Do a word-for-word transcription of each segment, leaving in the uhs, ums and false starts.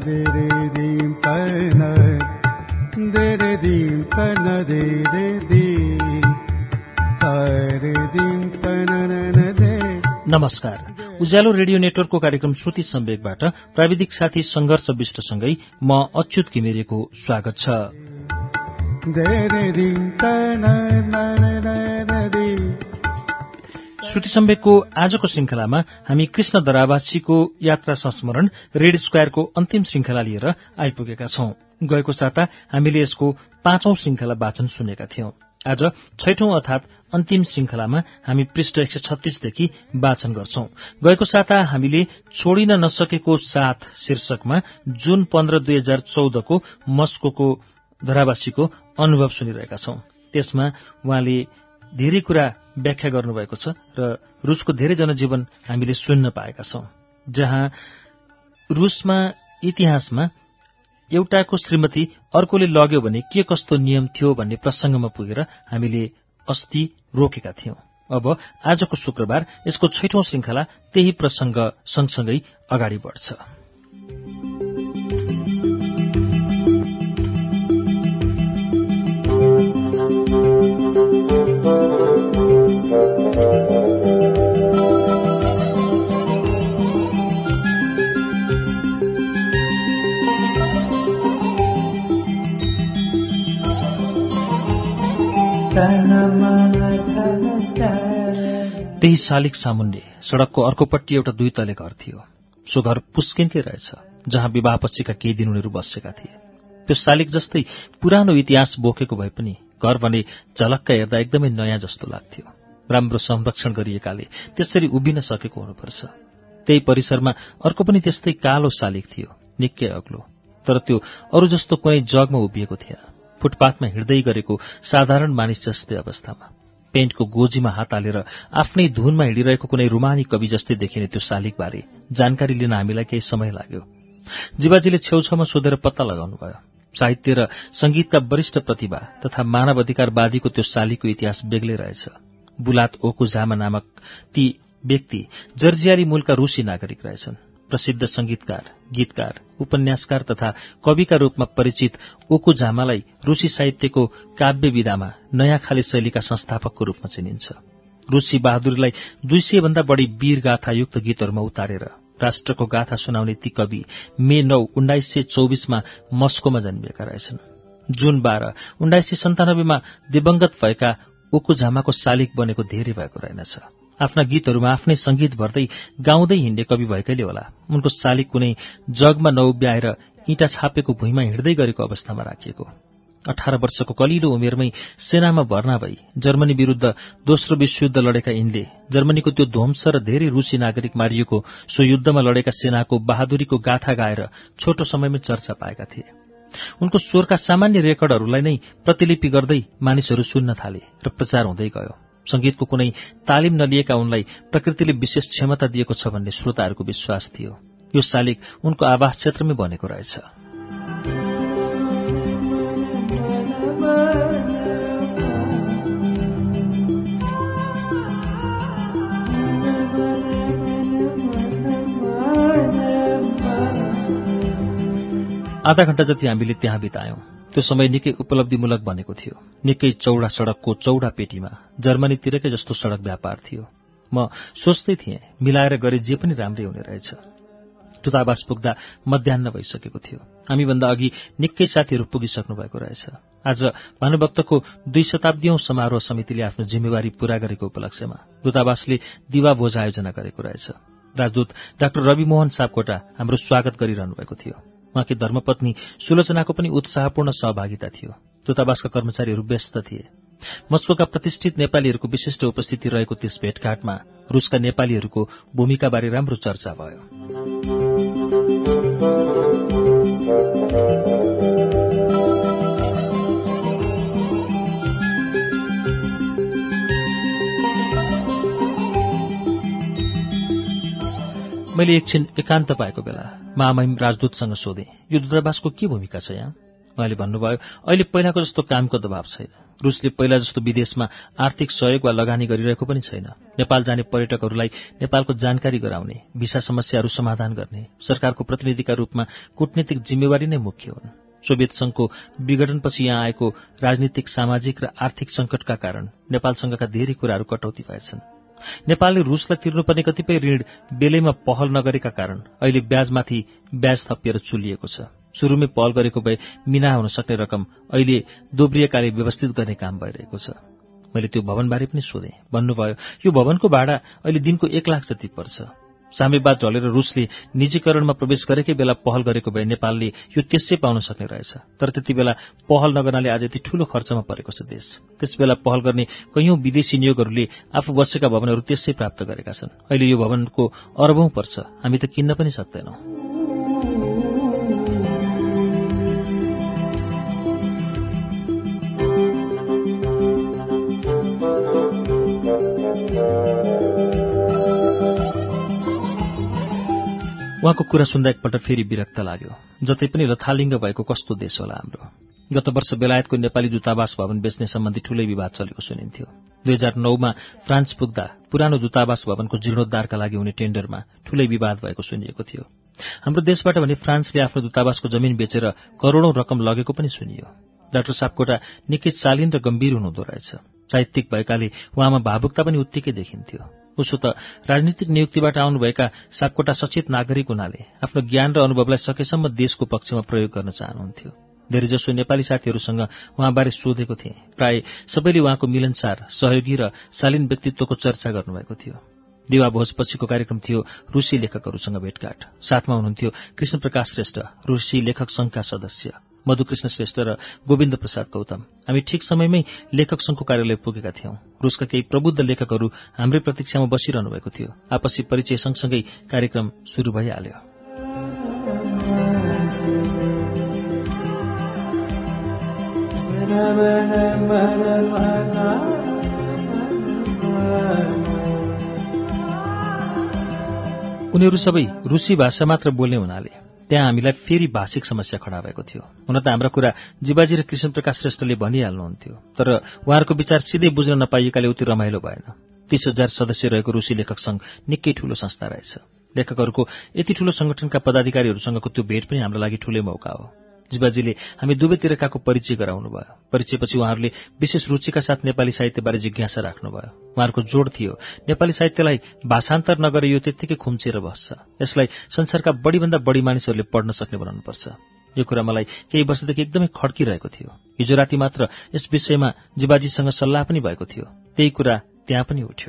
They रे दीम तन they रे दीम तन दे रे दी रे दीम तन न दे। नमस्कार, उज्यालो रेडियो नेटवर्कको कार्यक्रम श्रुति सम्वेकबाट प्राविधिक साथी संघर्ष विष्टसँगै म अच्युत घिमिरेको स्वागत छ। श्रुति सम्वेकको आजको श्रृंखलामा हामी कृष्ण दरावासीको यात्रा संस्मरण रेड स्क्वायरको अन्तिम श्रृंखला लिएर आइपुगेका छौं। गएको साता हामीले यसको पाँचौं श्रृंखला वाचन सुनेका थियौं। आज छैठौं अर्थात अन्तिम श्रृंखलामा हामी पृष्ठ एक सय छत्तीसदेखि वाचन गर्छौं। गएको साता हामीले छोडिन नसकेको साथ शीर्षकमा जुन पन्ध्र दुई हजार चौधको मस्कोको दरावासीको अनुभव सुनिरहेका छौं। त्यसमा उहाँले धेरै कुरा व्याख्या गर्नुभएको छ र रूसको धेरै जनजीवन हामीले सुन्न पाएका छौं, जहाँ रूसमा इतिहासमा एउटाको श्रीमती अर्कोले लग्यो भने के कस्तो नियम थियो भन्ने प्रसंगमा पुगेर हामीले अस्ति रोकेका थियौं। अब आजको शुक्रबार यसको छैठौं श्रृंखला त्यही प्रसंग सँगसँगै अगाडि बढ्छ। त्यही शालिक सामुन्ने सड़कको अर्कोपट्टि एउटा दुई तले घर थियो। सो घर पुस्किनकै रहेछ, जहाँ विवाहपछिका केही दिन उनीहरू बसेका थिए। त्यो शालिक जस्तै पुरानो इतिहास बोकेको भए पनि घर भने झलक्क हेर्दा एकदमै नयाँ जस्तो लाग्थ्यो। राम्रो संरक्षण गरिएकाले त्यसरी उभिन सकेको हुनुपर्छ। त्यही परिसरमा अर्को पनि त्यस्तै कालो शालिक थियो, निकै अग्लो, तर त्यो अरू जस्तो कुनै जगमा उभिएको थिएन। फुटपाथमा हिँड्दै गरेको साधारण मानिस जस्तै अवस्थामा, पेन्टको गोजीमा हात हालेर आफ्नै धुनमा हिँडिरहेको कुनै रुमानी कवि जस्तै देखिने त्यो शालिकबारे जानकारी लिन हामीलाई केही समय लाग्यो। जीवाजीले छेउछाउमा सोधेर पत्ता लगाउनुभयो। साहित्य र संगीतका वरिष्ठ प्रतिभा तथा मानव अधिकारवादीको त्यो शालिकको इतिहास बेग्लै रहेछ। बुलात ओकुजामा नामक ती व्यक्ति जर्जियाली मूलका रूसी नागरिक रहेछन्। प्रसिद्ध संगीतकार, गीतकार, उपन्यासकार तथा कविका रूपमा परिचित ओकुजामालाई रूसी साहित्यको काव्य विधामा नयाँ खाले शैलीका संस्थापकको रूपमा चिनिन्छ। रूसी बहादुरीलाई दुई सय भन्दा बढ़ी वीर गाथायुक्त गीतहरूमा उतारेर राष्ट्रको गाथा सुनाउने ती कवि मे नौ उन्नाइस सय चौबीसमा मस्कोमा जन्मिएका रहेछन्। जुन बाह्र उन्नाइस सय सन्तानब्बेमा दिवंगत भएका ओकुजामाको शालिक बनेको धेरै भएको रहेनछ। आफ्ना गीतहरूमा आफ्नै संगीत भर्दै गाउँदै हिँड्ने कवि भएकैले होला उनको शालिक कुनै जगमा नउभ्याएर इँटा छापेको भुइँमा हिँड्दै गरेको अवस्थामा राखिएको। अठार वर्षको कलिलो उमेरमै सेनामा भर्ना भई जर्मनी विरूद्ध दोस्रो विश्वयुद्ध लडेका यिनले जर्मनीको त्यो ध्वंस र धेरै रूसी नागरिक मारिएको सो युद्धमा लडेका सेनाको बहादुरीको गाथा गाएर छोटो समयमै चर्चा पाएका थिए। उनको स्वरका सामान्य रेकर्डहरूलाई नै प्रतिलिपि गर्दै मानिसहरू सुन्न थाले र प्रचार हुँदै गयो। संगीतको कुनै तालिम नलिएका उनलाई प्रकृतिले विशेष क्षमता दिएको छ भन्ने श्रोताहरूको विश्वास थियो। यो शालिक उनको आवास क्षेत्रमै बनेको रहेछ। आधा घण्टा जति हामीले त्यहाँ बितायौं। त्यो समय निकै उपलब्धिमूलक बनेको थियो। निकै चौडा सड़कको चौडा पेटीमा जर्मनीतिरकै जस्तो सड़क व्यापार थियो। म सोच्दै थिएँ मिलाएर गरे जे पनि राम्रै हुने रहेछ। दूतावास पुग्दा मध्याह्न भइसकेको थियो। हामीभन्दा अघि निकै साथीहरू पुगिसक्नु भएको रहेछ। आज भानुभक्तको दुई शताब्दीौं समारोह समितिले आफ्नो जिम्मेवारी पूरा गरेको उपलक्ष्यमा दूतावासले दिवा भोज आयोजना गरेको रहेछ। राजदूत डाक्टर रविमोहन सापकोटा हाम्रो स्वागत गरिरहनु भएको थियो। उहाँकी धर्मपत्नी सुलोचनाको पनि उत्साहपूर्ण सहभागिता थियो। दूतावासका कर्मचारीहरू व्यस्त थिए। मस्कोका प्रतिष्ठित नेपालीहरूको विशिष्ट उपस्थिति रहेको त्यस भेटघाटमा रूसका नेपालीहरूको भूमिकाबारे राम्रो चर्चा भयो। मैले एकछिन एकान्त पाएको बेला महामहिम राजदूतसँग सोधेँ, यो दूतावासको के भूमिका छ यहाँ? उहाँले भन्नुभयो, अहिले पहिलाको जस्तो कामको दबाव छैन। रुसले पहिला जस्तो विदेशमा आर्थिक सहयोग वा लगानी गरिरहेको पनि छैन। नेपाल जाने पर्यटकहरूलाई नेपालको जानकारी गराउने, भिसा समस्याहरू समाधान गर्ने सरकारको प्रतिनिधिका रूपमा कूटनीतिक जिम्मेवारी नै मुख्य हुन्। सोभियत संघको विघटनपछि यहाँ आएको राजनीतिक, सामाजिक र आर्थिक संकटका कारण नेपालसँगका धेरै कुराहरू कटौती भएछन्। नेपालले रुसलाई तिर्नुपर्ने कतिपय ऋण बेलैमा पहल नगरेका कारण अहिले ब्याजमाथि ब्याज थपिएर चुलिएको छ। सुरुमै पहल गरेको भए मिना हुन सक्ने रकम अहिले दोब्रिएकाले व्यवस्थित गर्ने काम भइरहेको छ। मैले त्यो भवनबारे पनि सोधेँ। भन्नुभयो, यो भवनको भाडा अहिले दिनको एक लाख जति पर्छ। साम्यवाद ढलेर रुसले निजीकरणमा प्रवेश गरेकै बेला पहल गरेको भए नेपालले यो त्यसै पाउन सक्ने रहेछ। तर त्यति बेला पहल नगर्नाले आज यति ठूलो खर्चमा परेको छ देश। त्यसबेला पहल गर्ने कैयौं विदेशी नियोगहरूले आफू बसेका भवनहरू त्यसै प्राप्त गरेका छन्। अहिले यो भवनको अरबौं पर्छ, हामी त किन्न पनि सक्दैनौं। उहाँको कुरा सुन्दा एकपल्ट फेरि विरक्त लाग्यो। जतै पनि लथालिङ्ग भएको कस्तो देश होला हाम्रो। गत वर्ष बेलायतको नेपाली दूतावास भवन बेच्ने सम्बन्धी ठूलै विवाद चलेको सुनिन्थ्यो। दुई हजार नौमा फ्रान्स पुग्दा पुरानो दूतावास भवनको जीर्णोद्धारका लागि हुने टेन्डरमा ठूलै विवाद भएको सुनिएको थियो। हाम्रो देशबाट भने फ्रान्सले आफ्नो दूतावासको जमिन बेचेर करोडौं रकम लगेको पनि सुनियो। डाक्टर सापकोटा निकै शालीन र गम्भीर हुनुहुँदो रहेछ। साहित्यिक भएकाले उहाँमा भावुकता पनि उत्तिकै देखिन्थ्यो। उसो त राजनीतिक नियुक्तिबाट आउनुभएका सापकोटा सचेत नागरिक हुनाले आफ्नो ज्ञान र अनुभवलाई सकेसम्म देशको पक्षमा प्रयोग गर्न चाहनुहुन्थ्यो। धेरैजसो नेपाली साथीहरूसँग उहाँबारे सोधेको थिएँ। प्राय सबैले उहाँको मिलनसार, सहयोगी र शालीन व्यक्तित्वको चर्चा गर्नुभएको थियो। दिवा भोजपछिको कार्यक्रम थियो रुसी लेखकहरूसँग भेटघाट। साथमा हुनुहुन्थ्यो कृष्णप्रकाश श्रेष्ठ, रुसी लेखक संघका सदस्य, मधुकृष्ण श्रेष्ठ र गोविन्द प्रसाद गौतम। हामी ठिक समयमै लेखक संघको कार्यालय पुगेका थियौं। रुसका केही प्रबुद्ध लेखकहरू हाम्रै प्रतीक्षामा बसिरहनु भएको थियो। आपसी परिचय सँगसँगै कार्यक्रम शुरू भइहाल्यो। उनीहरू सबै रुसी भाषा मात्र बोल्ने हुनाले त्यहाँ हामीलाई फेरि भाषिक समस्या खडा भएको थियो। हुन त हाम्रा कुरा जीवाजी र कृष्णप्रकाश श्रेष्ठले भनिहाल्नुहुन्थ्यो, तर उहाँहरूको विचार सिधै बुझ्न नपाइएकाले उति रमाइलो भएन। तीस हजार सदस्य रहेको रुसी लेखक संघ निकै ठूलो संस्था रहेछ। लेखकहरूको यति ठूलो संगठनका पदाधिकारीहरूसँगको त्यो भेट पनि हाम्रो लागि ठूलै मौका हो। जीवाजीले हामी दुवैतिरकाको परिचय गराउनु भयो। परिचयपछि उहाँहरूले विशेष रुचिका साथ नेपाली साहित्यबारे जिज्ञासा राख्नुभयो। उहाँहरूको जोड थियो, नेपाली साहित्यलाई भाषान्तर नगरे यो त्यत्तिकै खुम्चिएर बस्छ। यसलाई संसारका बढीभन्दा बढी मानिसहरूले पढ्न सक्ने बनाउनुपर्छ। यो कुरा मलाई केही वर्षदेखि एकदमै खड्किरहेको थियो। हिजो राति मात्र यस विषयमा जीवाजीसँग सल्लाह पनि भएको थियो। त्यही कुरा त्यहाँ पनि उठ्यो।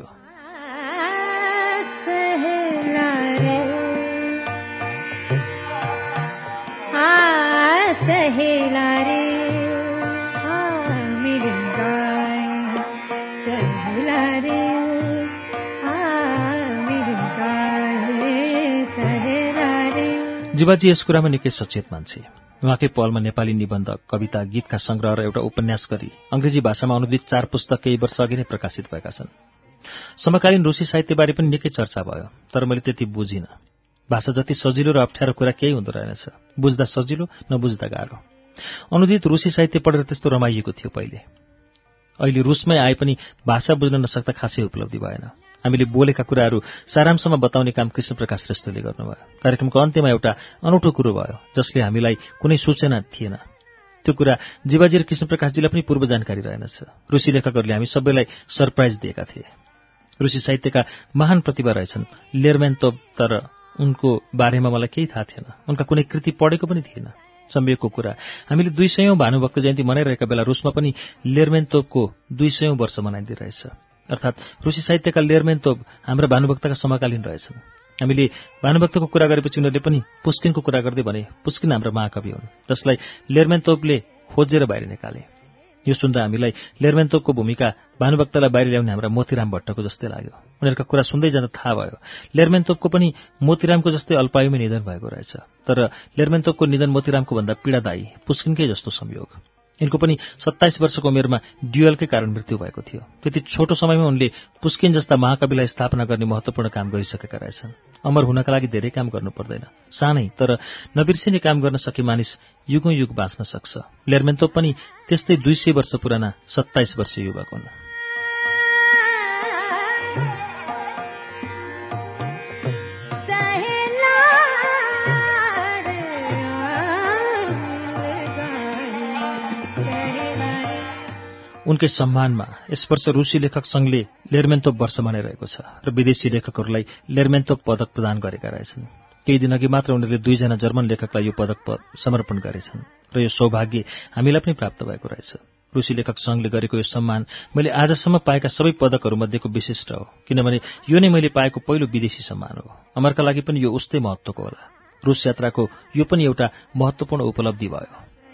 जीवाजी यस कुरामा निकै सचेत मान्छे। उहाँकै पहलमा नेपाली निबन्ध, कविता, गीतका संग्रह र एउटा उपन्यास गरी अंग्रेजी भाषामा अनुदित चार पुस्तक केही वर्ष अघि नै प्रकाशित भएका छन्। समकालीन रुसी साहित्यबारे पनि निकै चर्चा भयो, तर मैले त्यति बुझिनँ। भाषा जति सजिलो र अप्ठ्यारो कुरा केही हुँदो रहेनछ। बुझ्दा सजिलो, नबुझ्दा गाह्रो। अनुदित रुसी साहित्य पढेर त्यस्तो रमाइएको थियो पहिले। अहिले रुसमै आए पनि भाषा बुझ्न नसक्दा खासै उपलब्धि भएन। हामीले बोलेका कुराहरू सारांशमा बताउने काम कृष्णप्रकाश श्रेष्ठले गर्नुभयो। कार्यक्रमको अन्त्यमा एउटा अनौठो कुरो भयो जसले हामीलाई कुनै सूचना थिएन। त्यो कुरा जीवाजी र कृष्णप्रकाशजीलाई पनि पूर्व जानकारी रहेनछ। रुसी लेखकहरूले हामी सबैलाई सरप्राइज दिएका थिए। रुसी साहित्यका महान प्रतिभा रहेछन् लेर्मेन्तोभ, तर उनको बारेमा मलाई केही थाहा थिएन। उनका कुनै कृति पढेको पनि थिएन। संयोगको कुरा, हामीले दुई सयौं भानुभक्त जयन्ती मनाइरहेका बेला रुसमा पनि लेर्मेन्तोभको दुई सयौं वर्ष मनाइदिइरहेछ। अर्थात् रुसी साहित्यका लेर्मेन्तोभ हाम्रा भानुभक्तका समकालीन रहेछन्। हामीले भानुभक्तको कुरा गरेपछि उनीहरूले पनि पुस्किनको कुरा गर्दै भने पुस्किन हाम्रो महाकवि हुन्, जसलाई लेर्मेन्तोभले खोजेर बाहिर निकाले। यो सुन्दा हामीलाई लेर्मेन्तोभको भूमिका भानुभक्तलाई बाहिर ल्याउने हाम्रा मोतीराम भट्टको जस्तै लाग्यो। उनीहरूका कुरा सुन्दै जाँदा थाहा भयो लेर्मेन्तोभको पनि मोतीरामको जस्तै अल्पायुमै निधन भएको रहेछ। तर लेर्मेन्तोभको निधन मोतीरामको भन्दा पीडादायी, पुस्किनकै जस्तो संयोग। यिनको पनि सत्ताइस वर्षको उमेरमा ड्युअलकै कारण मृत्यु भएको थियो। त्यति छोटो समयमा उनले पुस्किन जस्ता महाकविलाई स्थापना गर्ने महत्त्वपूर्ण काम गरिसकेका रहेछन्। अमर हुनका लागि धेरै काम गर्नु पर्दैन, सानै तर नबिर्सिने काम गर्न सके मानिस युगौं युग बाँच्न सक्छ। लेरमेन्टोभ पनि त्यस्तै दुई सय वर्ष पुराना सत्ताइस वर्ष युवक हुन्। उनकै सम्मानमा यस वर्ष रूसी लेखक संघले लेरमेन्टोभ वर्ष मनाइरहेको छ र विदेशी लेखकहरूलाई लेरमेन्टोभ पदक प्रदान गरेका रहेछन्। केही दिनअघि मात्र उनीहरूले दुईजना जर्मन लेखकलाई यो पदक समर्पण गरेछन् र यो सौभाग्य हामीलाई पनि प्राप्त भएको रहेछ। रूसी लेखक संघले गरेको यो सम्मान मैले आजसम्म पाएका सबै पदकहरूमध्येको विशिष्ट हो, किनभने यो नै मैले पाएको पहिलो विदेशी सम्मान हो। अमरका लागि पनि यो उस्तै महत्त्वको होला। रूस यात्राको यो पनि एउटा महत्त्वपूर्ण उपलब्धि भयो।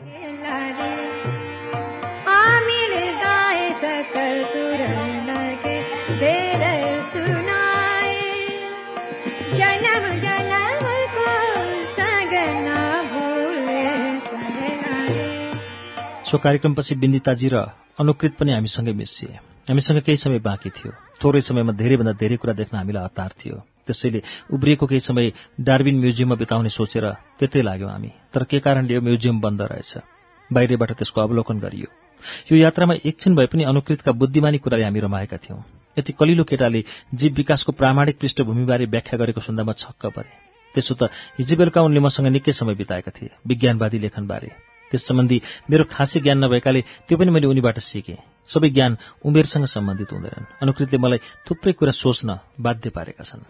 सो कार्यक्रमपछि बिन्दिताजी र अनुकृत पनि हामीसँगै मिसिए। हामीसँग केही समय बाँकी थियो। थोरै समयमा धेरैभन्दा धेरै कुरा देख्न हामीलाई हतार थियो। त्यसैले उब्रिएको केही समय डार्विन म्युजियममा बिताउने सोचेर त्यतै लाग्यौँ हामी। तर के कारणले यो म्युजियम बन्द रहेछ। बाहिरबाट त्यसको अवलोकन गरियो। यो यात्रामा एकछिन भए पनि अनुकृतका बुद्धिमानी कुराले हामी रमाएका थियौँ। यति कलिलो केटाले जीव विकासको प्रामाणिक पृष्ठभूमिबारे व्याख्या गरेको सुन्दा म छक्क परे। त्यसो त हिजो बेलुका उनले मसँग निकै समय बिताएका थिए विज्ञानवादी लेखनबारे। त्यस सम्बन्धी मेरो खासै ज्ञान नभएकाले त्यो पनि मैले उनीबाट सिकेँ। सबै ज्ञान उमेरसँग सम्बन्धित हुँदैनन्। अनुकृतले मलाई थुप्रै कुरा सोच्न बाध्य पारेका छन्।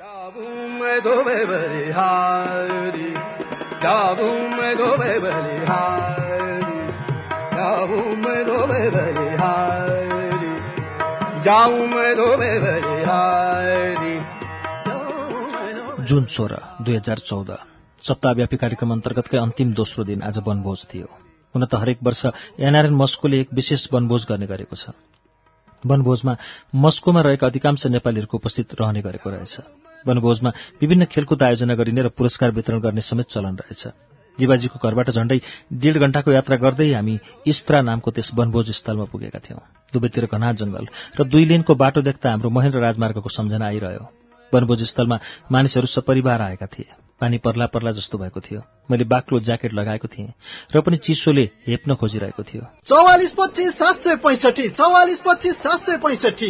जुन सोह्र दुई हजार चौध सप्ताहव्यापी कार्यक्रम अन्तर्गतकै अन्तिम दोस्रो दिन आज वनभोज थियो। हुन त हरेक वर्ष एनआरएन मस्कोले एक विशेष वनभोज गर्ने गरेको छ। वनभोजमा मस्कोमा रहेका अधिकांश नेपालीहरूको उपस्थित रहने गरेको रहेछ। वनभोजमा विभिन्न खेलकुद आयोजना गरिने र पुरस्कार वितरण गर्ने समेत चलन रहेछ। जीवाजीको घरबाट झण्डै डेढ घण्टाको यात्रा गर्दै हामी इस्त्रा नामको त्यस वनभोज स्थलमा पुगेका थियौँ। दुवैतिर घना जंगल र दुई लेनको बाटो देख्दा हाम्रो महेन्द्र राजमार्गको सम्झना आइरह्यो। वनभोज स्थलमा मानिसहरू सपरिवार आएका थिए। पानी पर्ला पर्ला जस्तो भएको थियो। मैले बाक्लो ज्याकेट लगाएको थिएँ र पनि चिसोले हेप्न खोजिरहेको थियो। चौवालिस पच्चिस सात सय पैंसठी चौवालिस पच्चिस सात सय पैंसठी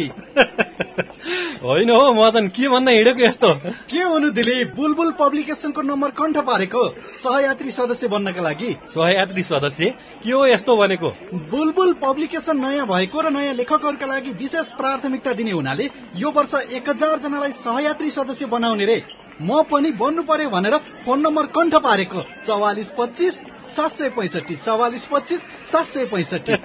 होइन हो मदन, के भन्न हिँडेको यस्तो? के हुनु दिलीप, बुलबुल पब्लिकेसनको नम्बर कण्ठ पारेको सहयात्री सदस्य बन्नका लागि। सहयात्री सदस्य के हो यस्तो भनेको? बुलबुल पब्लिकेसन नयाँ भएको र नयाँ लेखकहरूका लागि विशेष प्राथमिकता दिने हुनाले यो वर्ष एक हजार जनालाई सहयात्री सदस्य बनाउने रे। म पनि बन्नु पर्यो भनेर फोन नम्बर कण्ठ पारेको चौवालिस पच्चिस सात सय पैंसठी चौवालिस पच्चिस सात सय पैंसठी।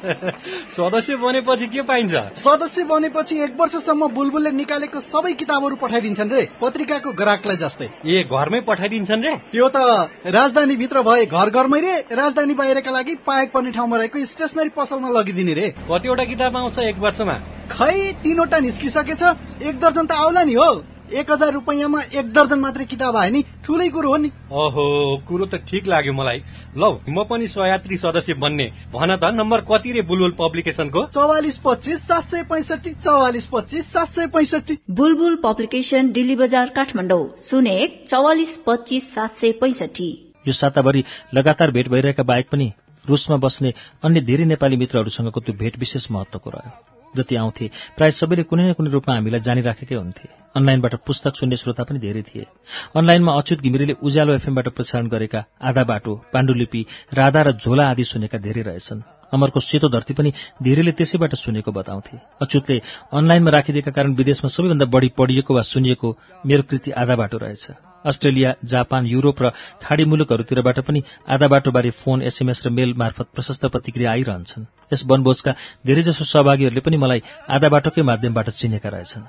सदस्य बनेपछि के पाइन्छ? सदस्य बनेपछि एक वर्षसम्म बुलबुलले निकालेको सबै किताबहरू पठाइदिन्छन् रे, पत्रिकाको ग्राहकलाई जस्तै। ए घरमै पठाइदिन्छन् रे? त्यो त राजधानी भित्र भए घर घरमै रे, राजधानी बाहिरका लागि पाएक पर्ने ठाउँमा रहेको स्टेशनरी पसलमा लगिदिने रे। कतिवटा किताब आउँछ एक वर्षमा? खै तीनवटा निस्किसकेछ, एक दर्जन त आउला नि हो। एक हजार रुपियाँमा एक दर्जन मात्रै किताब आयो नि, ठुलै कुरो हो नि। ओहो, कुरो त ठिक लाग्यो मलाई। ल म पनि सहयात्री सदस्य बन्ने। भन त नम्बर कति रे बुलबुल पब्लिकेसनको? चौवालिस पच्चिस सात सय पैंसठी चौवालिस पच्चिस सात सय पैंसठी। बुलबुल पब्लिकेसन दिल्ली बजार काठमाडौँ शून्य एक चौवालिस पच्चिस सात सय पैंसठी। यो साताभरि लगातार भेट भइरहेका बाहेक पनि रुसमा बस्ने अन्य धेरै नेपाली मित्रहरूसँगको त्यो भेट विशेष महत्त्वको रह्यो। जति आउँथे प्राय सबैले कुनै न कुनै रूपमा हामीलाई जानिराखेकै हुन्थे। अनलाइनबाट पुस्तक सुन्ने श्रोता पनि धेरै थिए। अनलाइनमा अच्युत घिमिरेले उज्यालो एफएमबाट प्रसारण गरेका आधा बाटो, पाण्डुलिपि, राधा र झोला आदि सुनेका धेरै रहेछन्। अमरको सेतो धरती पनि धेरैले त्यसैबाट सुनेको बताउँथे। अच्युतले अनलाइनमा राखिदिएका कारण विदेशमा सबैभन्दा बढी पढिएको वा सुनिएको मेरो कृति आधा बाटो रहेछ। अस्ट्रेलिया, जापान, युरोप र खाडी मुलुकहरूतिरबाट पनि आधा बाटोबारे फोन, एसएमएस र मेल मार्फत प्रशस्त प्रतिक्रिया आइरहन्छन्। यस वनभोजका धेरैजसो सहभागीहरूले पनि मलाई आधा बाटोकै माध्यमबाट चिनेका रहेछन्।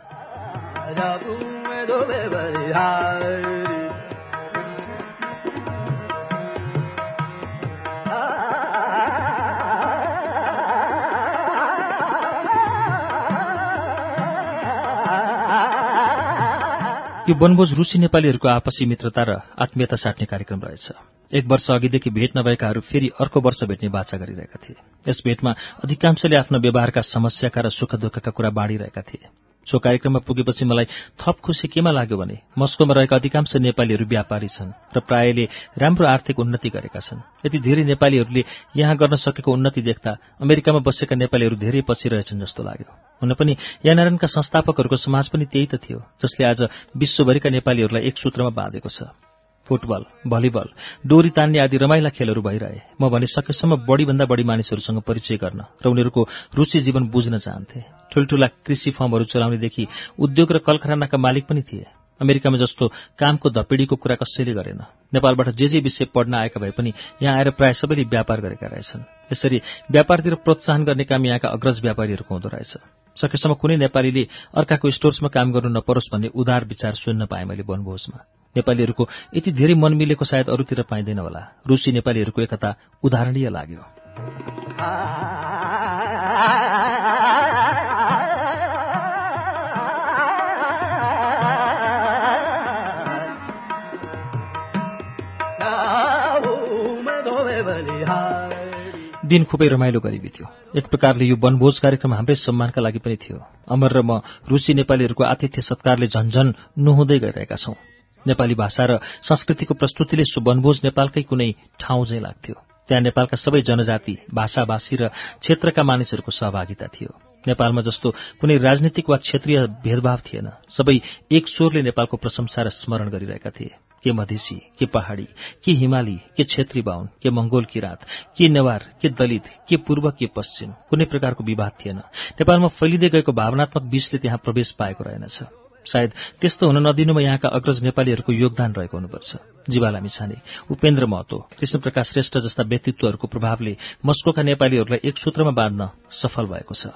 यो वनभोज रुसी नेपालीहरूको आपसी मित्रता र आत्मीयता साट्ने कार्यक्रम रहेछ। एक वर्ष अघिदेखि भेट नभएकाहरू फेरि अर्को वर्ष भेट्ने बाचा गरिरहेका थिए। यस भेटमा अधिकांशले आफ्ना व्यवहारका समस्याका र सुख दुःखका कुरा बाँडिरहेका थिए। सो कार्यक्रममा पुगेपछि मलाई थप खुसी केमा लाग्यो भने मस्कोमा रहेका अधिकांश नेपालीहरू व्यापारी छन् र प्रायले राम्रो आर्थिक उन्नति गरेका छन्। यति धेरै नेपालीहरूले यहाँ गर्न सकेको उन्नति देख्दा अमेरिकामा बसेका नेपालीहरू धेरै पछि रहेछन् जस्तो लाग्यो। हुन पनि यानारायणका संस्थापकहरूको समाज पनि त्यही त थियो जसले आज विश्वभरिका नेपालीहरूलाई एक सूत्रमा बाँधेको छ। फुटबल, भलिबल, डोरी तान्ने आदि रमाइला खेलहरू भइरहे। म भने सकेसम्म बढीभन्दा बढी मानिसहरूसँग परिचय गर्न र उनीहरूको रुचि जीवन बुझ्न चाहन्थे। ठुल्ठुला कृषि फर्महरू चलाउनेदेखि उद्योग र कलकारखानाका मालिक पनि थिए। अमेरिकामा जस्तो कामको धपिडीको कुरा कसैले गरेन। नेपालबाट जे जे विषय पढ्न आएका भए पनि यहाँ आएर प्राय सबैले व्यापार गरेका रहेछन्। यसरी व्यापारतिर प्रोत्साहन गर्ने काम यहाँका अग्रज व्यापारीहरूको हुँदो रहेछ। सकेसम्म कुनै नेपालीले अर्काको स्टोर्समा काम गर्नु नपरोस् भन्ने उदार विचार सुन्न पाएँ मैले वनभोजमा। नेपालीहरूको यति धेरै मन मिलेको सायद अरूतिर पाइँदैन होला। रुसी नेपालीहरूको एकता उदाहरणीय लाग्यो। दिन खुबै रमाइलो गरी बित्यो। एक प्रकारले यो वनभोज कार्यक्रम हाम्रै सम्मानका लागि पनि थियो। अमर र म रुसी नेपालीहरूको आतिथ्य सत्कारले झन्झन नुहुँदै गइरहेका छौं। नेपाली भाषा र संस्कृतिको प्रस्तुतिले सो वनभोज नेपालकै कुनै ठाउँ चाहिँ लाग्थ्यो। त्यहाँ नेपालका सबै जनजाति, भाषाभाषी र क्षेत्रका मानिसहरूको सहभागिता थियो। नेपालमा जस्तो कुनै राजनीतिक वा क्षेत्रीय भेदभाव थिएन। सबै एक स्वरले नेपालको प्रशंसा र स्मरण गरिरहेका थिए। के मधेसी, के पहाडी, के हिमाली, के क्षेत्री बाहुन, के मंगोल किराँत, के नेवार, के दलित, के पूर्व, के पश्चिम, कुनै प्रकारको विवाद थिएन। नेपालमा फैलिँदै गएको भावनात्मक विषले त्यहाँ प्रवेश पाएको रहेनछ। सायद त्यस्तो हुन नदिनुमा यहाँका अग्रज नेपालीहरूको योगदान रहेको हुनुपर्छ। जीवा लामिछाने, उपेन्द्र महतो, कृष्णप्रकाश श्रेष्ठ जस्ता व्यक्तित्वहरूको प्रभावले मस्कोका नेपालीहरूलाई एक सूत्रमा बाँध्न सफल भएको छ।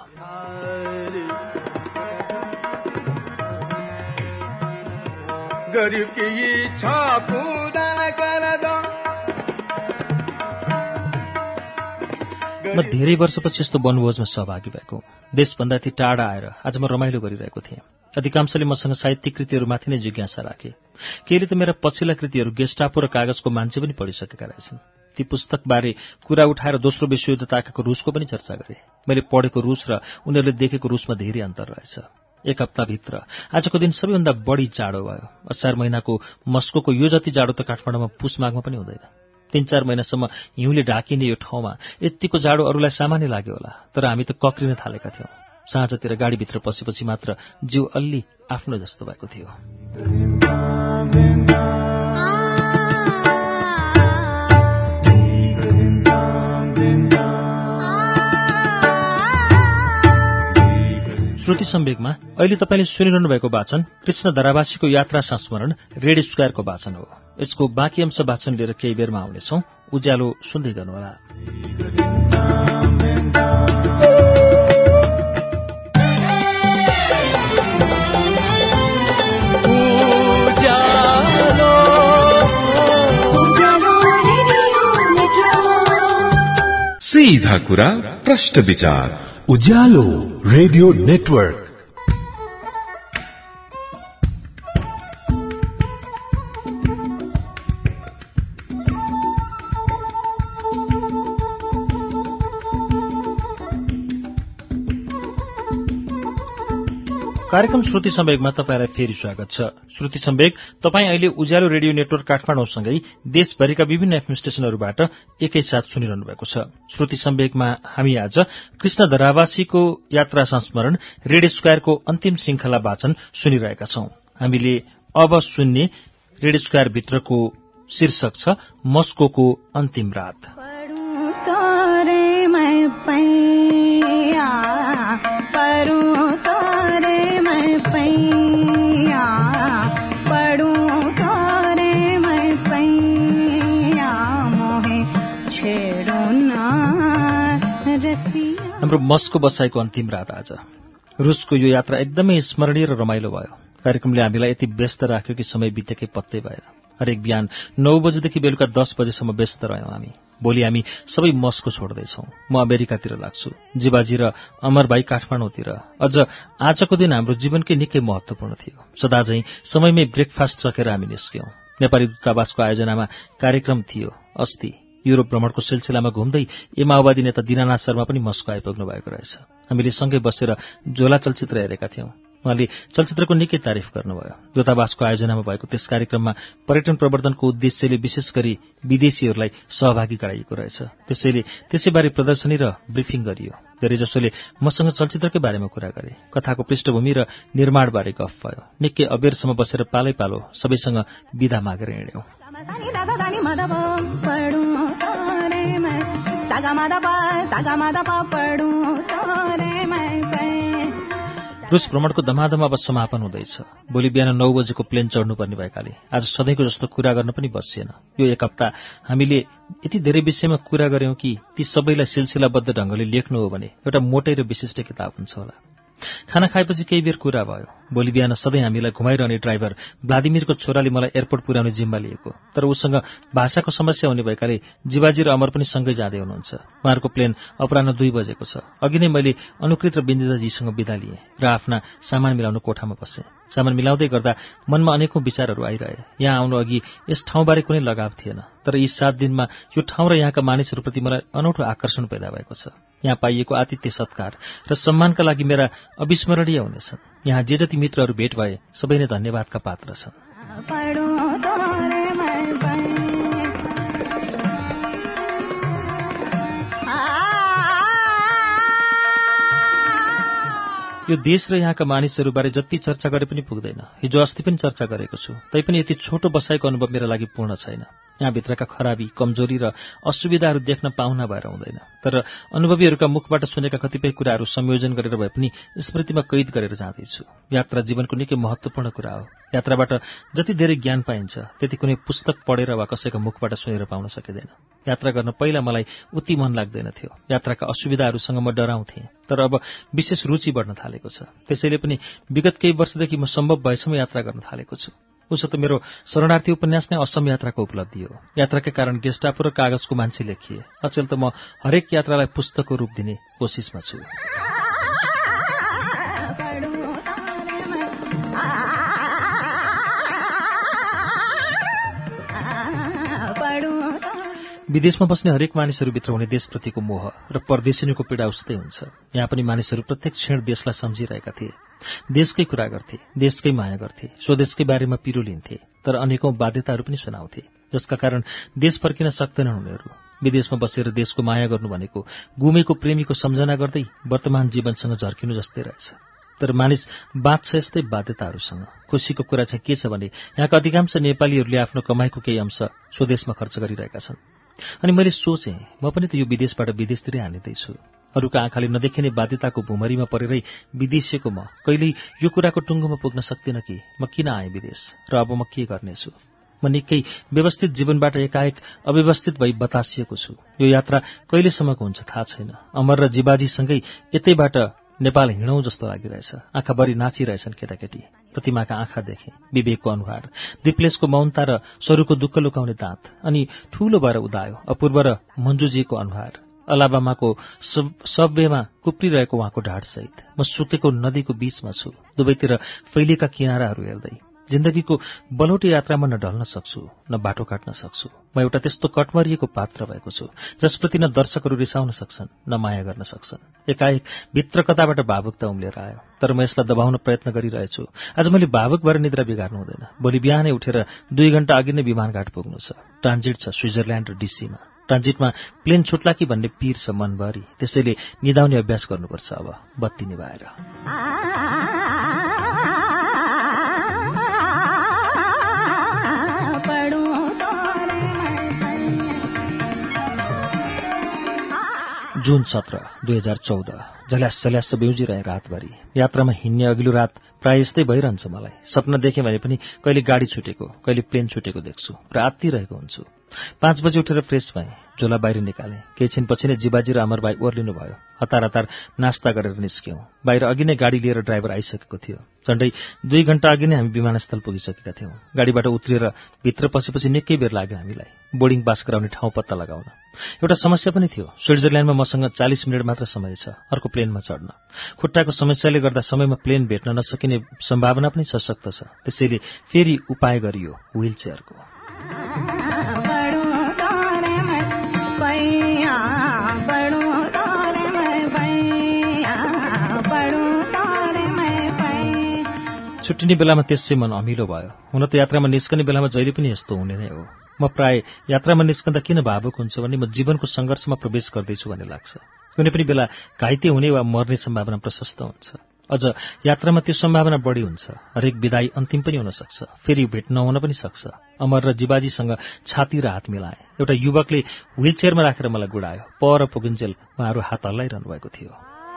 म धेरै वर्षपछि यस्तो वनभोजमा सहभागी भएको। देशभन्दा ती टाढा आएर आज म रमाइलो गरिरहेको थिएँ। अधिकांशले मसँग साहित्यिक कृतिहरूमाथि नै जिज्ञासा राखे। केहीले त मेरा पछिल्ला कृतिहरू गेस्टापो र कागजको मान्छे पनि पढिसकेका रहेछन्। ती पुस्तकबारे कुरा उठाएर दोस्रो विश्वयुद्ध ताकेको रुसको पनि चर्चा गरे। मैले पढेको रुस र उनीहरूले देखेको रुसमा धेरै अन्तर रहेछ। एक हप्ताभित्र आजको दिन सबैभन्दा बढी जाडो भयो। असार महिनाको मस्कोको यो जति जाडो त काठमाडौँमा पुस माघमा पनि हुँदैन। तीन चार महिनासम्म हिउँले ढाकिने यो ठाउँमा यत्तिको जाडो अरूलाई सामान्य लाग्यो होला, तर हामी त कक्रिन थालेका थियौं। साँझतिर गाडीभित्र पसेपछि मात्र जिउ अलि आफ्नो जस्तो भएको थियो। श्रुति सम्वेकमा अहिले तपाईँले सुनिरहनु भएको वाचन कृष्ण धारावासीको यात्रा संस्मरण रेड स्क्वायरको वाचन हो। यसको बाँकी अंश वाचन लिएर केही बेरमा आउनेछौं। उज्यालो सुन्दै गर्नुहोला। सीधा कुरा, प्रश्न विचार, उज्यालो रेडियो नेटवर्क। कार्यक्रम श्रुति सम्वेकमा तपाईलाई फेरि स्वागत छ। श्रुति सम्वेक तपाईँ अहिले उज्यालो रेडियो नेटवर्क काठमाडौँसँगै देशभरिका विभिन्न एफएम स्टेशनहरूबाट एकैसाथ सुनिरहनु भएको छ। श्रुति सम्वेकमा हामी आज कृष्ण धारावासीको यात्रा संस्मरण रेड स्क्वायरको अन्तिम श्रृंखला वाचन सुनिरहेका छौं। हामीले अब सुन्ने रेड स्क्वायर भित्रको शीर्षक छ मस्कोको अन्तिम रात। हाम्रो मस्को बसाईको अन्तिम रात आज। रुसको यो यात्रा एकदमै स्मरणीय र रमाइलो भयो। कार्यक्रमले हामीलाई यति व्यस्त राख्यो कि समय बितेकै पत्तै भएन। हरेक बिहान नौ बजेदेखि बेलुका दस बजेसम्म व्यस्त रह्यौं हामी। भोलि हामी सबै मस्को छोड्दैछौं। म अमेरिकातिर लाग्छु, जीवाजी र अमर भाइ काठमाडौँतिर। अझ आजको दिन हाम्रो जीवनकै निकै महत्वपूर्ण थियो। सदाझै समयमै ब्रेकफास्ट सकेर हामी निस्क्यौं। नेपाली दूतावासको आयोजनामा कार्यक्रम थियो। अस्ति युरोप भ्रमणको सिलसिलामा घुम्दै ए माओवादी नेता दीनानाथ शर्मा पनि मस्को आइपुग्नु भएको रहेछ। हामीले सँगै बसेर झोला चलचित्र हेरेका थियौं। उहाँले चलचित्रको निकै तारिफ गर्नुभयो। दूतावासको आयोजनामा भएको त्यस कार्यक्रममा पर्यटन प्रवर्धनको उद्देश्यले विशेष गरी विदेशीहरूलाई सहभागी गराइएको रहेछ। त्यसैले त्यसैबारे प्रदर्शनी र ब्रिफिङ गरियो। धेरैजसोले मसँग चलचित्रकै बारेमा कुरा गरे। कथाको पृष्ठभूमि र निर्माणबारे गफ भयो। निकै अबेरसम्म बसेर पालै पालो सबैसँग बिदा मागेर हिँड्यौं। रुस भ्रमणको धमाधम अब समापन हुँदैछ। भोलि बिहान नौ बजेको प्लेन चढ्नुपर्ने भएकाले आज सधैँको जस्तो कुरा गर्न पनि बसिएन। यो एक हप्ता हामीले यति धेरै विषयमा कुरा गर्यौं कि ती सबैलाई सिलसिलाबद्ध ढंगले लेख्नु हो भने एउटा मोटै र विशिष्ट किताब हुन्छ होला। खाना खाएपछि केही बेर कुरा भयो। भोलि बिहान सधैँ हामीलाई घुमाइरहने ड्राइभर भ्लादिमिरको छोराले मलाई एयरपोर्ट पुर्याउने जिम्मा लिएको, तर उसँग भाषाको समस्या हुने भएकाले जीवाजी र अमर पनि सँगै जाँदै हुनुहुन्छ। उहाँहरूको प्लेन अपराह्न दुई बजेको छ। अघि नै मैले अनुकृत र बिन्दिताजीसँग बिदा लिएँ र आफ्ना सामान मिलाउनु कोठामा बसेँ। सामान मिलाउँदै गर्दा मनमा अनेकौं विचारहरू आइरहे। यहाँ आउनु अघि यस ठाउँबारे कुनै लगाव थिएन, तर यी सात दिनमा यो ठाउँ र यहाँका मानिसहरूप्रति मलाई अनौठो आकर्षण पैदा भएको छ। यहाँ पाइएको आतिथ्य सत्कार र सम्मानका लागि मेरा अविस्मरणीय हुनेछन्। यहाँ जे जति मित्रहरू भेट भए सबै नै धन्यवादका पात्र छन्। यो देश र यहाँका मानिसहरूबारे जति चर्चा गरे पनि पुग्दैन। हिजो अस्ति पनि चर्चा गरेको छु, तैपनि यति छोटो बसाइको अनुभव मेरा लागि पूर्ण छैन। यहाँभित्रका खराबी, कमजोरी र असुविधाहरू देख्न पाउना भएर हुँदैन, तर अनुभवीहरूका मुखबाट सुनेका कतिपय कुराहरू संयोजन गरेर भए पनि स्मृतिमा कैद गरेर जाँदैछु। यात्रा जीवनको निकै महत्त्वपूर्ण कुरा हो। यात्राबाट जति धेरै ज्ञान पाइन्छ त्यति कुनै पुस्तक पढेर वा कसैका मुखबाट सुनेर पाउन सकिँदैन। यात्रा गर्न पहिला मलाई उति मन लाग्दैन थियो। यात्राका असुविधाहरूसँग म डराउँथेँ, तर अब विशेष रुचि बढ्न थालेको छ। त्यसैले पनि विगत केही वर्षदेखि म सम्भव भएसम्म यात्रा गर्न थालेको छु। उसो त मेरो शरणार्थी उपन्यास नै असम यात्राको उपलब्धि हो। यात्राकै कारण गेस्टापो र कागजको मान्छे लेखिए। अचेल त म हरेक यात्रालाई पुस्तकको रूप दिने कोसिसमा छु। विदेशमा बस्ने हरेक मानिसहरूभित्र हुने देशप्रतिको मोह र परदेशिनीको पीडा उस्तै हुन्छ। यहाँ पनि मानिसहरू प्रत्येक क्षण देशलाई सम्झिरहेका थिए, देशकै कुरा गर्थे, देशकै माया गर्थे, स्वदेशकै बारेमा पिरो लिन्थे, तर अनेकौं बाध्यताहरू पनि सुनाउँथे, जसका कारण देश फर्किन सक्दैनन् उनीहरू। विदेशमा बसेर देशको माया गर्नु भनेको गुमेको प्रेमीको सम्झना गर्दै वर्तमान जीवनसँग झर्किनु जस्तै रहेछ। तर मानिस बाँच्छ यस्तै बाध्यताहरूसँग। खुसीको कुरा चाहिँ के छ भने यहाँका अधिकांश नेपालीहरूले आफ्नो कमाईको केही अंश स्वदेशमा खर्च गरिरहेका छन्। अनि मैले सोचेँ म पनि त यो विदेशबाट विदेशतिरै हानिँदैछु। अरूका आँखाले नदेखिने बाध्यताको भुमरीमा परेरै विदेशिएको म कहिल्यै यो कुराको टुङ्गोमा पुग्न सक्दिनँ कि म किन आएँ विदेश र अब म के गर्नेछु। म निकै व्यवस्थित जीवनबाट एकाएक अव्यवस्थित भई बतासिएको छु। यो यात्रा कहिलेसम्मको हुन्छ थाहा छैन। अमर र जीवाजीसँगै यतैबाट नेपाल हिँडौं जस्तो लागिरहेछ। आँखाभरि नाचिरहेछन् केटाकेटी। प्रतिमाका आँखा देखे, विवेकको अनुहार, दिप्लेशको मौनता र सरूको दुःख लुकाउने दाँत, अनि ठूलो भएर उदायो अपूर्व र मन्जुजीको अनुहार। अलाबामाको सबवेमा कुप्रिरहेको उहाँको ढाडसहित म सुकेको नदीको बीचमा छु, दुवैतिर फैलिएका किनाराहरू हेर्दै। जिन्दगीको बलौटे यात्रामा न ढल्न सक्छु न बाटो काट्न सक्छु। म एउटा त्यस्तो कटमरिएको पात्र भएको छु जसप्रति न दर्शकहरू रिसाउन सक्छन् न माया गर्न सक्छन्। एकाएक भित्र कताबाट भावुकता उम्लिएर आयो, तर म यसलाई दबाउन प्रयत्न गरिरहेछु। आज मैले भावुक भएर निद्रा बिगार्नु हुँदैन। भोलि बिहानै उठेर दुई घण्टा अघि नै विमानघाट पुग्नु छ। ट्रान्जिट छ स्विजरल्याण्ड र डीसीमा। ट्रान्जिटमा प्लेन छुट्ला कि भन्ने पीर छ मनभरि, त्यसैले निदाउने अभ्यास गर्नुपर्छ। अब बत्ती निभाएर जुन सत्र दुई हजार चौध झल्यास झल्यास बेउजिरहे रातभरि। यात्रामा हिँड्ने अघिल्लो रात प्राय यस्तै भइरहन्छ मलाई। सपना देखेँ भने पनि कहिले गाडी छुटेको, कहिले प्लेन छुटेको देख्छु र आत्तिरहेको हुन्छु। पाँच बजी उठेर फ्रेस भएँ। झोला बाहिर निकालेँ। केही छिनपछि नै जीवाजी र अमर भाइ ओर्लिनु भयो। हतार हतार नास्ता गरेर निस्क्यौँ। बाहिर अघि नै गाडी लिएर ड्राइभर आइसकेको थियो। झन्डै दुई घण्टा अघि नै हामी विमानस्थल पुगिसकेका थियौँ। गाडीबाट उत्रिएर भित्र पसेपछि निकै बेर लाग्यो हामीलाई बोर्डिङ पास गराउने ठाउँ पत्ता लगाउन। एउटा समस्या पनि थियो। स्विट्जरल्यान्डमा मसँग चालिस मिनट मात्र समय छ अर्को प्लेनमा चढ्न। खुट्टाको समस्याले गर्दा समयमा प्लेन भेट्न नसकिने सम्भावना पनि सशक्त छ। त्यसैले फेरि उपाय गरियो व्हील चेयरको। छुट्टिने बेलामा त्यसै मन अमिलो भयो। हुन त यात्रामा निस्कने बेलामा जहिले पनि यस्तो हुने नै हो। म प्राय यात्रामा निस्कँदा किन भावुक हुन्छु भने म जीवनको सङ्घर्षमा प्रवेश गर्दैछु भन्ने लाग्छ। कुनै पनि बेला घाइते हुने वा मर्ने सम्भावना प्रशस्त हुन्छ। अझ यात्रामा त्यो सम्भावना बढी हुन्छ। हरेक विदाई अन्तिम पनि हुन सक्छ, फेरि भेट नहुन पनि सक्छ। अमर र जीवाजीसँग छाती र हात मिलाए। एउटा युवकले व्हील चेयरमा राखेर मलाई गुडायो। पर पुगिन्जेल उहाँहरू हात हल्लाइरहनु भएको थियो।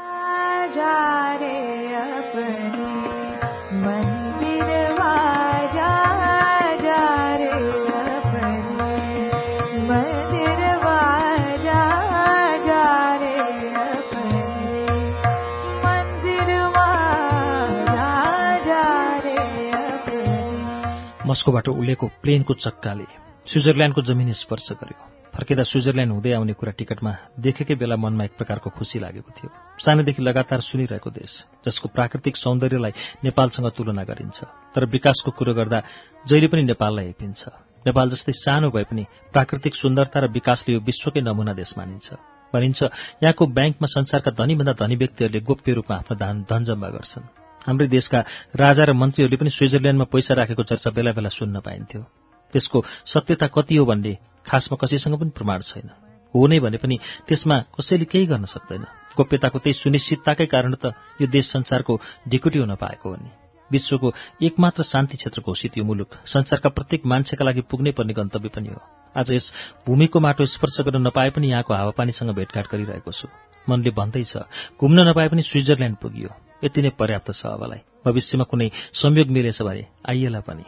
मस्कोबाट उलेको प्लेनको चक्काले स्विट्जरल्यान्डको जमिन स्पर्श गर्यो। फर्किँदा स्विट्जरल्यान्ड हुँदै आउने कुरा टिकटमा देखेकै बेला मनमा एक प्रकारको खुसी लागेको थियो। सानैदेखि लगातार सुनिरहेको देश जसको प्राकृतिक सौन्दर्यलाई नेपालसँग तुलना गरिन्छ, तर विकासको कुरो गर्दा जहिले पनि नेपाललाई हेपिन्छ। नेपाल जस्तै सानो भए पनि प्राकृतिक सुन्दरता र विकासले यो विश्वकै नमुना देश मानिन्छ। भनिन्छ यहाँको ब्याङ्कमा संसारका धनीभन्दा धनी व्यक्तिहरूले गोप्य रूपमा आफ्नो धन धन जम्मा गर्छन्। हाम्रै देशका राजा र मन्त्रीहरूले पनि स्विट्जरल्यान्डमा पैसा राखेको चर्चा बेला बेला सुन्न पाइन्थ्यो। त्यसको सत्यता कति हो भन्ने खासमा कसैसँग पनि प्रमाण छैन। हो नै भने पनि त्यसमा कसैले केही गर्न सक्दैन। गोप्यताको त्यही सुनिश्चितताकै कारण त यो देश संसारको ढिकुटी हुन पाएको हो नि। विश्वको एकमात्र शान्ति क्षेत्र घोषित यो मुलुक संसारका प्रत्येक मान्छेका लागि पुग्नै पर्ने गन्तव्य पनि हो। आज यस भूमिको माटो स्पर्श गर्न नपाए पनि यहाँको हावापानीसँग भेटघाट गरिरहेको छु। मनले भन्दैछ घुम्न नपाए पनि स्विट्जरल्यान्ड पुगियो, यति नै पर्याप्त छ। अबलाई भविष्यमा कुनै संयोग मिलेछ भने आइएला पनि।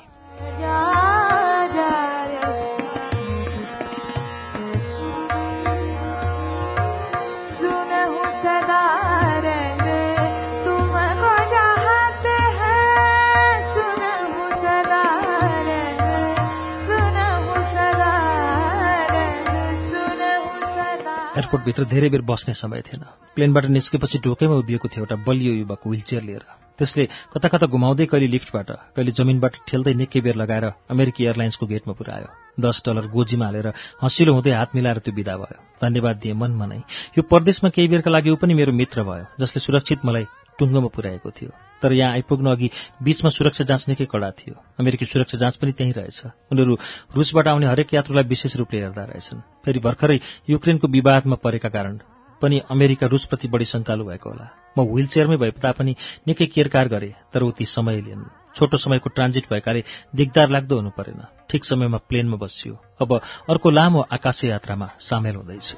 एयरपोर्टभित्र धेरै बेर बस्ने समय थिएन। प्लेनबाट निस्केपछि ढोकैमा उभिएको थियो एउटा बलियो युवक व्हील चेयर लिएर। त्यसले कता कता घुमाउँदै कहिले लिफ्टबाट कहिले जमिनबाट ठेल्दै निकै बेर लगाएर अमेरिकी एयरलाइन्सको गेटमा पुर्यायो। दस डलर गोजीमा हालेर हँसिलो हुँदै हात मिलाएर त्यो बिदा भयो। धन्यवाद दिए मनमा नै। यो परदेशमा केही बेरका लागि ऊ पनि मेरो मित्र भयो, जसले सुरक्षित मलाई टुङ्गोमा पुर्याएको थियो। तर यहाँ आइपुग्न अघि बीचमा सुरक्षा जाँच निकै कडा थियो। अमेरिकी सुरक्षा जाँच पनि त्यहीँ रहेछ। उनीहरू रुसबाट आउने हरेक यात्रुलाई विशेष रूपले हेर्दा रहेछन्। फेरि भर्खरै युक्रेनको विवादमा परेका कारण पनि अमेरिका रुसप्रति बढी शङ्कालु भएको होला। म व्हील चेयरमै भए तापनि निकै केयरकार गरे, तर उति समय लिएन। छोटो समयको ट्रान्जिट भएकाले दिगदार लाग्दो हुनु परेन। ठिक समयमा प्लेनमा बसियो। अब अर्को लामो आकाशीय यात्रामा सामेल हुँदैछु।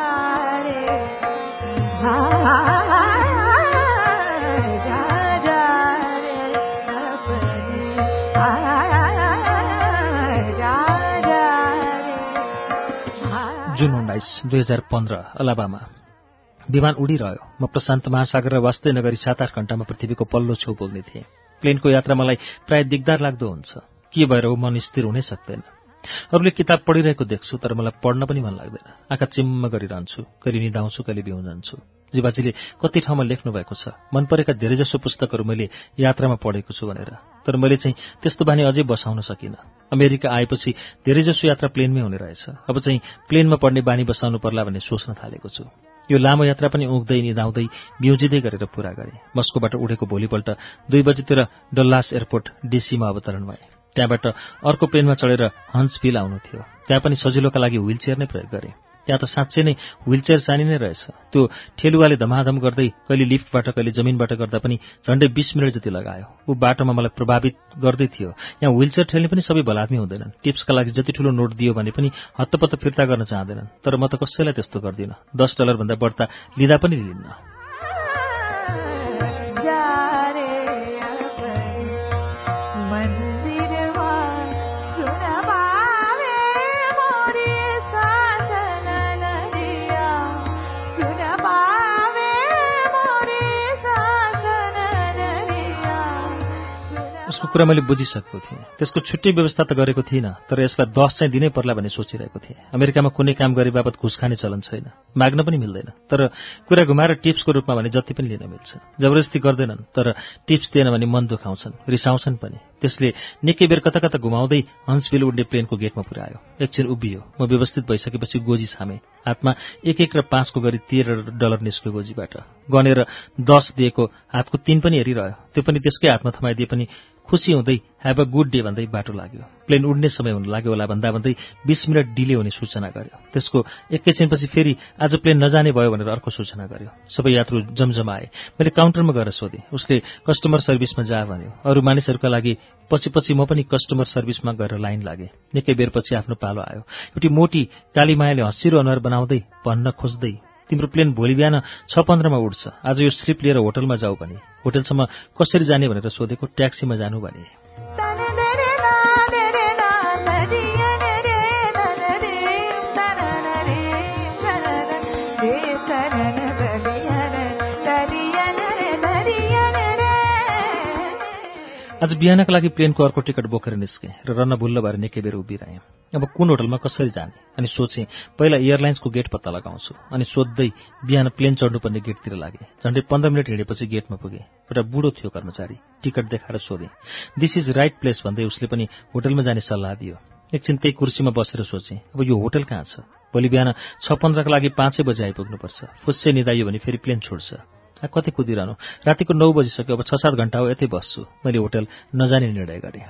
जुन उन्नाइस दुई हजार पन्ध्र अलाबामा विमान उडिरह्यो। म प्रशान्त महासागर र वास्तै नगरी सात आठ घण्टामा पृथ्वीको पल्लो छेउ बोल्ने थिएँ। प्लेनको यात्रा मलाई प्राय दिगदार लाग्दो हुन्छ। के भएर हो मन स्थिर हुनै सक्दैन। अरूले किताब पढिरहेको देख्छु, तर मलाई पढ्न पनि मन लाग्दैन। आँखा चिम्म गरिरहन्छु, कहिले निदाउँछु, कहिले बिउँ जान्छु। जीवाजीले कति ठाउँमा लेख्नु भएको छ मन परेका धेरैजसो पुस्तकहरू मैले यात्रामा पढेको छु भनेर, तर मैले चाहिँ त्यस्तो बानी अझै बसाउन सकिनँ। अमेरिका आएपछि धेरैजसो यात्रा प्लेनमै हुने रहेछ। अब चाहिँ प्लेनमा पढ्ने बानी बसाउनु पर्ला भन्ने सोच्न थालेको छु। यो लामो यात्रा पनि उग्दै निदाउँदै बिउजिँदै गरेर पूरा गरेँ। मस्कोबाट उडेको भोलिपल्ट दुई बजीतिर डल्लास एयरपोर्ट डिसीमा अवतरण भए। त्यहाँबाट अर्को प्लेनमा चढेर हन्ट्सभिल आउनु थियो। त्यहाँ पनि सजिलोका लागि व्हील चेयर नै प्रयोग गरेँ। त्यहाँ त साँच्चै नै व्हील चेयर चाहिने नै रहेछ। त्यो ठेलुवाले धमाधम गर्दै कहिले लिफ्टबाट कहिले जमिनबाट गर्दा पनि झन्डै बीस मिनट जति लगायो। ऊ बाटोमा मलाई प्रभावित गर्दै थियो। यहाँ व्हील चेयर ठेल्ने पनि सबै भलाद्मी हुँदैनन्। टिप्सका लागि जति ठुलो नोट दियो भने पनि हत्तपत्त फिर्ता गर्न चाहँदैनन्। तर म त कसैलाई त्यस्तो गर्दिनँ। दस डलरभन्दा बढ्ता लिँदा पनि लिन्न। कुरा मैले बुझिसकेको थिएँ। त्यसको छुट्टै व्यवस्था त गरेको थिइनँ, तर यसलाई दस चाहिँ दिनै पर्ला भन्ने सोचिरहेको थिएँ। अमेरिकामा कुनै काम गरे बापत घुस खाने चलन छैन, माग्न पनि मिल्दैन, तर कुरा घुमाएर टिप्सको रूपमा भने जति पनि लिन मिल्छ। जबरजस्ती गर्दैनन्, तर टिप्स दिएन भने मन दुखाउँछन्, रिसाउँछन् पनि। त्यसले निकै बेर कता कता घुमाउँदै हन्सभिल उड्ने प्लेनको गेटमा पुर्यायो। एकछिन उभियो। म व्यवस्थित भइसकेपछि गोजी छामेँ। हातमा एक एक र पाँचको गरी तेह्र डलर निस्क्यो गोजीबाट। गनेर दस दिएको हातको तीन पनि हेरिरह्यो, त्यो पनि त्यसकै हातमा थमाइदिए पनि खुसी हुँदै ह्याभ अ गुड डे भन्दै बाटो लाग्यो। प्लेन उड्ने समय हुन लाग्यो होला भन्दा भन्दै बीस मिनट डिले हुने सूचना गर्यो। त्यसको एकैछिनपछि फेरि आज प्लेन नजाने भयो भनेर अर्को सूचना गर्यो। सबै यात्रु जमजमाए। मैले काउन्टरमा गएर सोधेँ। उसले कस्टमर सर्भिसमा जा भन्यो। अरू मानिसहरूका लागि पछि पछि म पनि कस्टमर सर्भिसमा गएर लाइन लागेँ। निकै बेरपछि आफ्नो पालो आयो। एउटी मोटी कालीमायाले हँसिरो अनुहार बनाउँदै भन्न खोज्दै, तिम्रो प्लेन भोलि बिहान छ पन्ध्रमा उड्छ, आज यो स्लिप लिएर होटलमा जाऊ भने। होटलसम्म कसरी जाने भनेर सोधेको, ट्याक्सीमा जानु भने। आज बिहानका लागि प्लेनको अर्को टिकट बोकेर निस्केँ र रन्न भुल्ल भएर निकै बेर उभिरहेँ। अब कुन होटलमा कसरी जाने अनि सोचेँ। पहिला एयरलाइन्सको गेट पत्ता लगाउँछु अनि सोध्दै बिहान प्लेन चढ्नुपर्ने गेटतिर लागेँ। झन्डै पन्ध्र मिनट हिँडेपछि गेटमा पुगेँ। एउटा बुढो थियो कर्मचारी। टिकट देखाएर सोधेँ। दिस इज राइट प्लेस भन्दै उसले पनि होटलमा जाने सल्लाह दियो। एकछिन त्यही कुर्सीमा बसेर सोचेँ, अब यो होटल कहाँ छ? भोलि बिहान छ पन्ध्रका लागि पाँचै बजी आइपुग्नुपर्छ। फुस्से निदाइयो भने फेरि प्लेन छुट्छ। कति कुदिरहनु, रातिको नौ बजिसक्यो। अब छ सात घण्टा हो, यतै बस्छु। मैले होटल नजाने निर्णय गरेँ।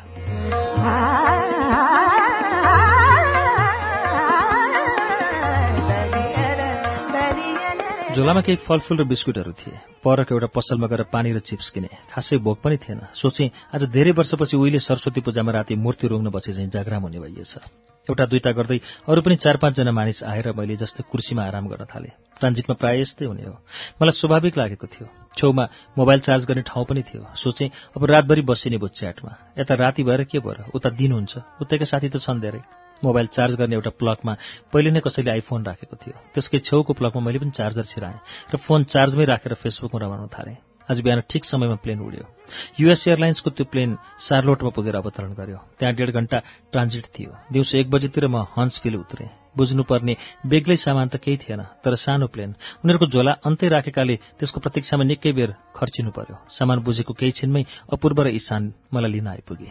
झोलामा केही फलफुल र बिस्कुटहरू थिए। परको एउटा पसलमा गएर पानी र चिप्स किने। खासै भोक पनि थिएन। सोचेँ आज धेरै वर्षपछि उहिले सरस्वती पूजामा राति मूर्ति रोग्न बसे चाहिँ जाग्राम हुने भइएछ। एउटा दुईटा गर्दै अरू पनि चार पाँचजना मानिस आएर मैले जस्तै कुर्सीमा आराम गर्न थाले। ट्रान्जिटमा प्रायः यस्तै हुने हो। मलाई स्वाभाविक लागेको थियो। छेउमा मोबाइल चार्ज गर्ने ठाउँ पनि थियो। सोचेँ अब रातभरि बसिने भो च्याटमा। यता राति भएर के भयो, उता दिन हुन्छ। उतैका साथी त छन् धेरै। मोबाइल चार्ज गर्ने एउटा प्लगमा पहिले नै कसैले आइफोन राखेको थियो। त्यसकै छेउको प्लगमा मैले पनि चार्जर छिराएँ र फोन चार्जमै राखेर फेसबुकमा रमाउन थालेँ। आज बिहान ठिक समयमा प्लेन उड्यो। युएस एयरलाइन्सको त्यो प्लेन सार्लोटमा पुगेर अवतरण गर्यो। त्यहाँ डेढ घण्टा ट्रान्जिट थियो। दिउँसो एक बजीतिर म हन्सभिल उत्रेँ। बुझ्नुपर्ने बेग्लै सामान त केही थिएन, तर सानो प्लेन। उनीहरूको झोला अन्तै राखेकाले त्यसको प्रतीक्षामा निकै बेर खर्चिनु पर्यो। सामान बुझेको केही छिनमै अपूर्व र ईशान मलाई लिन आइपुगे।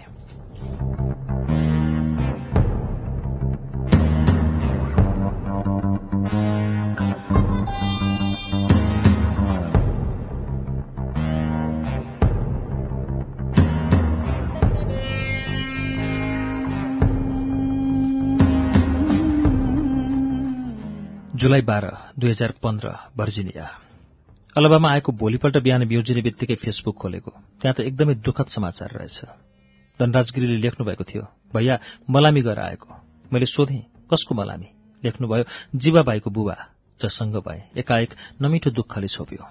जुलाई बाह्र दुई हजार पन्ध्र भर्जिनिया। अलाबामा आएको भोलिपल्ट बिहान बिउजिने बित्तिकै फेसबुक खोलेको। त्यहाँ त एकदमै दुःखद समाचार रहेछ। धनराज गिरीले लेख्नु भएको थियो, भैया मलामी गएर आएको। मैले सोधेँ, कसको मलामी? लेख्नुभयो, जीवा भाइको बुबा जसँग भए। एकाएक नमिठो दुःखले छोप्यो।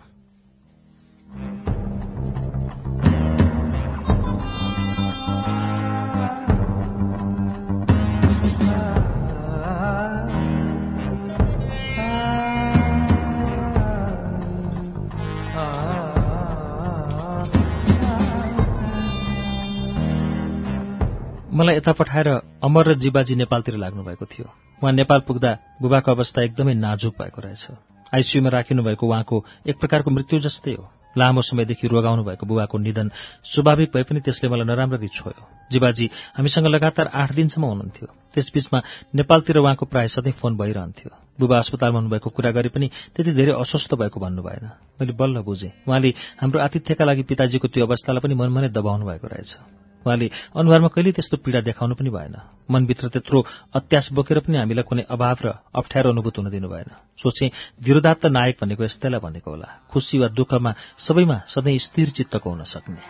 मलाई यता पठाएर अमर र जीवाजी नेपालतिर लाग्नु भएको थियो। उहाँ नेपाल पुग्दा बुबाको अवस्था एकदमै नाजुक भएको रहेछ। आइसियूमा राखिनु भएको उहाँको एक प्रकारको मृत्यु जस्तै हो। लामो समयदेखि रोगाउनु भएको बुबाको निधन स्वाभाविक भए पनि त्यसले मलाई नराम्ररी छोयो। जीवाजी हामीसँग लगातार आठ दिनसम्म हुनुहुन्थ्यो। त्यसबीचमा नेपालतिर उहाँको प्राय सधैँ फोन भइरहन्थ्यो। बुबा अस्पतालमा हुनुभएको कुरा गरे पनि त्यति धेरै अस्वस्थ भएको भन्नु भएन। मैले बल्ल बुझेँ, उहाँले हाम्रो आतिथ्यका लागि पिताजीको त्यो अवस्थालाई पनि मनमा नै दबाउनु भएको रहेछ। उहाँले अनुहारमा कहिले त्यस्तो पीडा देखाउनु पनि भएन। मनभित्र त्यत्रो अत्यास बोकेर पनि हामीलाई कुनै अभाव र अप्ठ्यारो अनुभूत हुन दिनु भएन। सोचेँ वीरदात्त नायक भनेको यस्तैलाई भनेको होला, खुसी वा दुःखमा सबैमा सधैँ स्थिर चित्तको हुन सक्ने।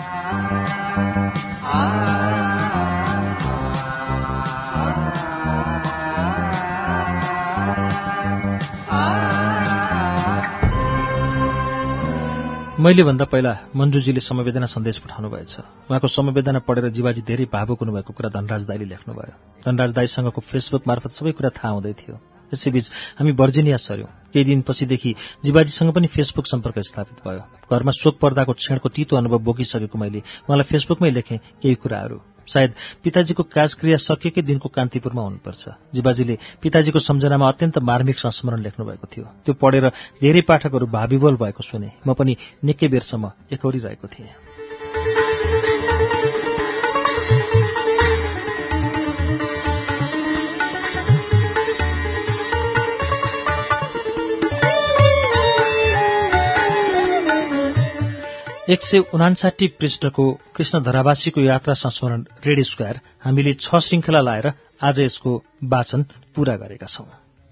मैले भन्दा पहिला मन्जुजीले समवेदना सन्देश पठाउनु भएछ। उहाँको समवेदना पढेर जीवाजी धेरै भावुक हुनुभएको कुरा धनराज दाईले लेख्नुभयो। धनराज दाईसँगको फेसबुक मार्फत सबै कुरा थाहा हुँदै थियो। यसैबीच हामी भर्जिनिया सर्यौं। केही दिनपछिदेखि जीवाजीसँग पनि फेसबुक सम्पर्क स्थापित भयो। घरमा शोक पर्दाको क्षणको तितो अनुभव बोकिसकेको मैले उहाँलाई फेसबुकमै लेखेँ केही कुराहरू। सायद पिताजीको काजक्रिया सकिएकै दिनको कान्तिपुरमा हुनुपर्छ। जीवाजीले पिताजीको सम्झनामा अत्यन्त मार्मिक संस्मरण लेख्नुभएको थियो। त्यो पढेर धेरै पाठकहरू भाविवल भएको सुने। म पनि निकै बेरसम्म एकौरिरहेको थिएँ। एक सय उनासाठी पृष्ठको कृष्ण धरावासीको यात्रा संस्मरण रेड स्क्वायर हामीले छ श्रृङ्खला लाएर आज यसको वाचन पूरा गरेका छौं।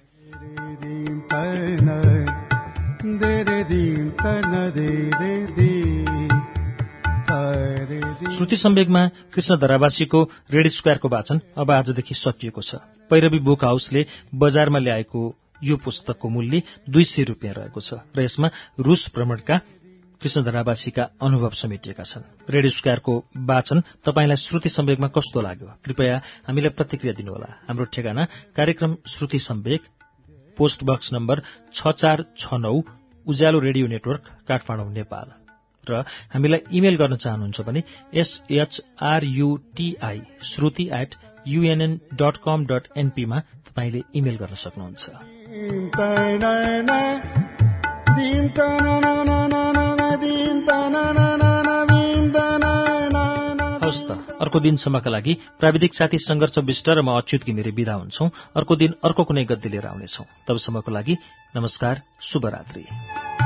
श्रुति सम्वेगमा कृष्ण धरावासीको रेड स्क्वायरको वाचन अब आजदेखि सकिएको छ। पैरवी बुक हाउसले बजारमा ल्याएको यो पुस्तकको मूल्य दुई सय रुपियाँ रहेको छ र यसमा रूस भ्रमणका कृष्ण धरावासीका अनुभव समेटिएका छन्। रेड स्क्वायरको वाचन तपाईंलाई श्रुति सम्वेगमा कस्तो लाग्यो? कृपया हामीलाई प्रतिक्रिया दिनुहोला। हाम्रो ठेगाना कार्यक्रम Shruti Samveg, post box number छ चार छ नौ, उज्यालो रेडियो नेटवर्क, काठमाडौँ, नेपाल। र हामीलाई इमेल गर्न चाहनुहुन्छ भने S H R U T I Shruti at UNN dot com dot NP मा तपाईंले इमेल गर्न सक्नुहुन्छ। हवस् त, अर्को दिनसम्मका लागि प्राविधिक साथी संघर्ष विष्ट र म अच्युत घिमिरे बिदा हुन्छौं। अर्को दिन अर्को कुनै गद्दी लिएर आउनेछौं। तबसम्मको लागि नमस्कार, शुभरात्रि।